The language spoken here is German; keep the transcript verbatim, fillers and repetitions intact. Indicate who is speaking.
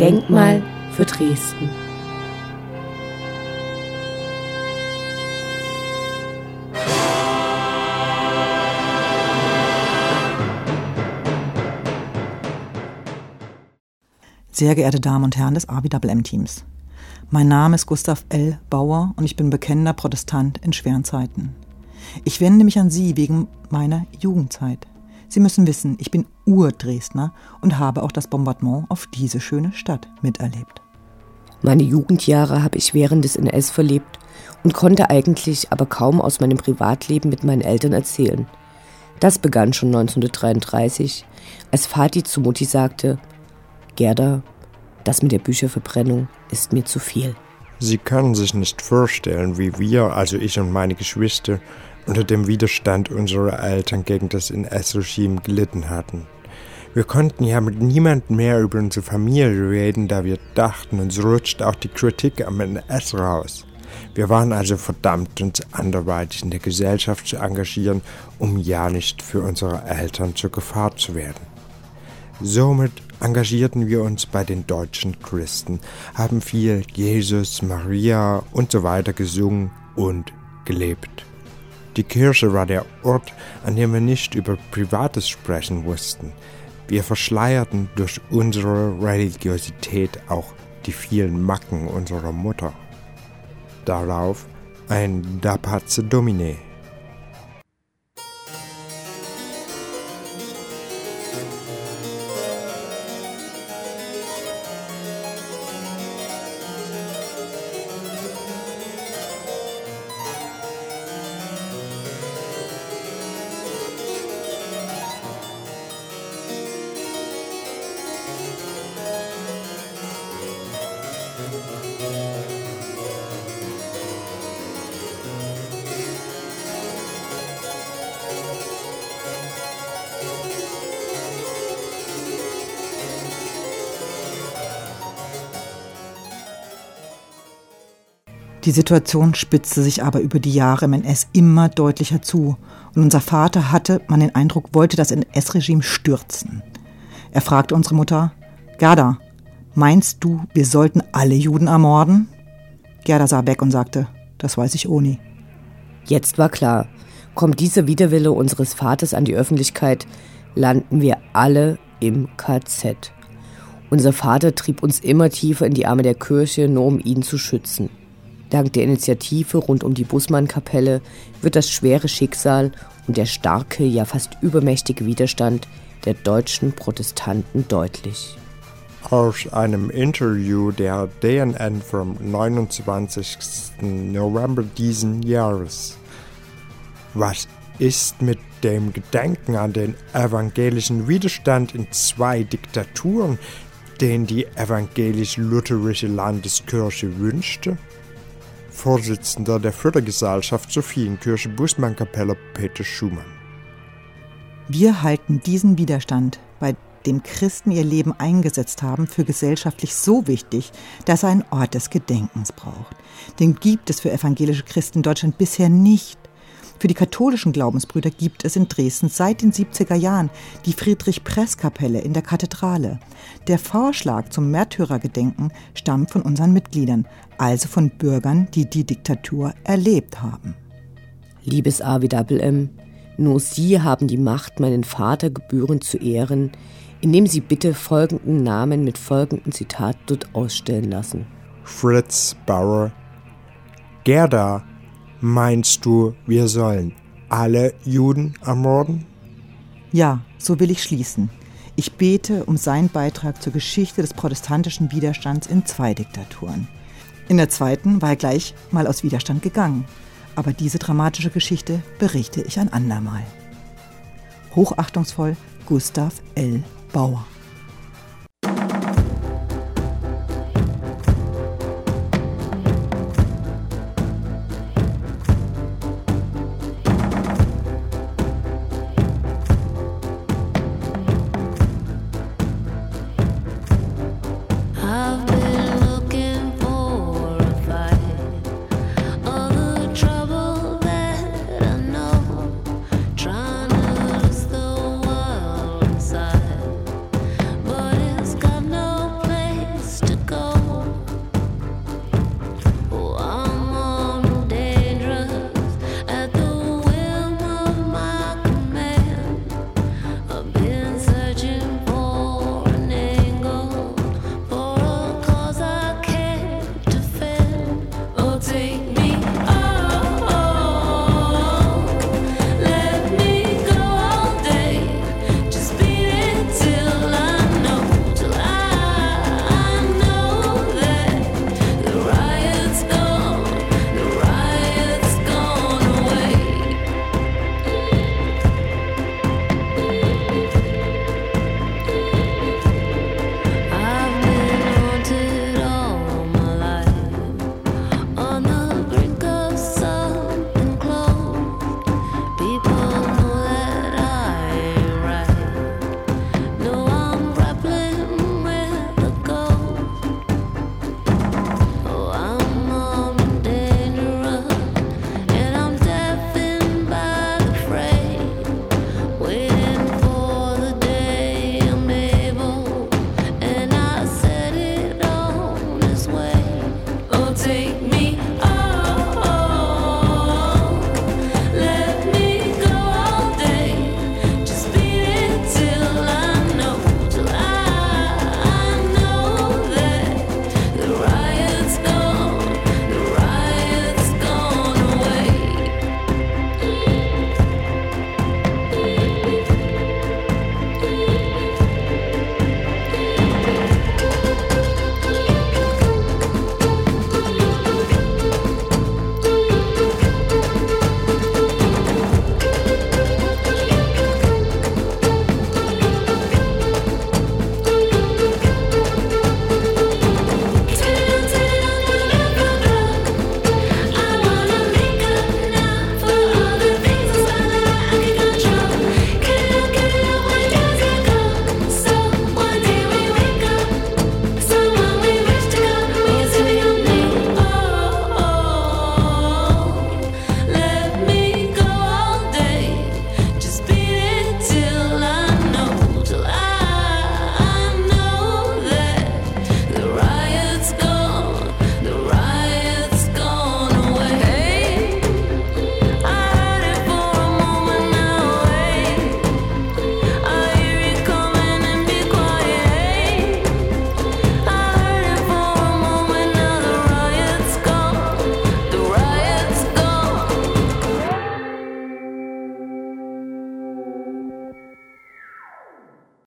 Speaker 1: Denkmal für Dresden.
Speaker 2: Sehr geehrte Damen und Herren des A B M M-Teams, mein Name ist Gustav L. Bauer und ich bin bekennender Protestant in schweren Zeiten. Ich wende mich an Sie wegen meiner Jugendzeit. Sie müssen wissen, ich bin Ur-Dresdner und habe auch das Bombardement auf diese schöne Stadt miterlebt.
Speaker 1: Meine Jugendjahre habe ich während des N S verlebt und konnte eigentlich aber kaum aus meinem Privatleben mit meinen Eltern erzählen. Das begann schon neunzehnhundertdreiunddreißig, als Vati zu Mutti sagte: Gerda, das mit der Bücherverbrennung ist mir zu viel.
Speaker 3: Sie können sich nicht vorstellen, wie wir, also ich und meine Geschwister, unter dem Widerstand unserer Eltern gegen das N S-Regime gelitten hatten. Wir konnten ja mit niemandem mehr über unsere Familie reden, da wir dachten, uns rutscht auch die Kritik am N S raus. Wir waren also verdammt, uns anderweitig in der Gesellschaft zu engagieren, um ja nicht für unsere Eltern zur Gefahr zu werden. Somit engagierten wir uns bei den deutschen Christen, haben viel Jesus, Maria und so weiter gesungen und gelebt. Die Kirche war der Ort, an dem wir nicht über Privates sprechen mussten. Wir verschleierten durch unsere Religiosität auch die vielen Macken unserer Mutter. Darauf ein Da Pace Domine.
Speaker 2: Die Situation spitzte sich aber über die Jahre im N S immer deutlicher zu und unser Vater hatte, man den Eindruck, wollte das N S-Regime stürzen. Er fragte unsere Mutter: Gerda, meinst du, wir sollten alle Juden ermorden? Gerda sah weg und sagte: Das weiß ich auch nie.
Speaker 1: Jetzt war klar, kommt dieser Widerwille unseres Vaters an die Öffentlichkeit, landen wir alle im K Z. Unser Vater trieb uns immer tiefer in die Arme der Kirche, nur um ihn zu schützen. Dank der Initiative rund um die Bußmann-Kapelle wird das schwere Schicksal und der starke, ja fast übermächtige Widerstand der deutschen Protestanten deutlich.
Speaker 3: Aus einem Interview der D N N vom neunundzwanzigsten November diesen Jahres. Was ist mit dem Gedenken an den evangelischen Widerstand in zwei Diktaturen, den die evangelisch-lutherische Landeskirche wünschte? Vorsitzender der Fördergesellschaft Sophienkirche Bußmann-Kapelle Peter Schumann.
Speaker 2: Wir halten diesen Widerstand, bei dem Christen ihr Leben eingesetzt haben, für gesellschaftlich so wichtig, dass er einen Ort des Gedenkens braucht. Den gibt es für evangelische Christen in Deutschland bisher nicht. Für die katholischen Glaubensbrüder gibt es in Dresden seit den siebziger Jahren die Friedrich-Press-Kapelle in der Kathedrale. Der Vorschlag zum Märtyrergedenken stammt von unseren Mitgliedern, also von Bürgern, die die Diktatur erlebt haben.
Speaker 1: Liebes A W M M, nur Sie haben die Macht, meinen Vater gebührend zu ehren, indem Sie bitte folgenden Namen mit folgendem Zitat dort ausstellen lassen.
Speaker 3: Fritz Bauer. Gerda, meinst du, wir sollen alle Juden ermorden?
Speaker 2: Ja, so will ich schließen. Ich bete um seinen Beitrag zur Geschichte des protestantischen Widerstands in zwei Diktaturen. In der zweiten war er gleich mal aus Widerstand gegangen. Aber diese dramatische Geschichte berichte ich ein andermal. Hochachtungsvoll, Gustav L. Bauer.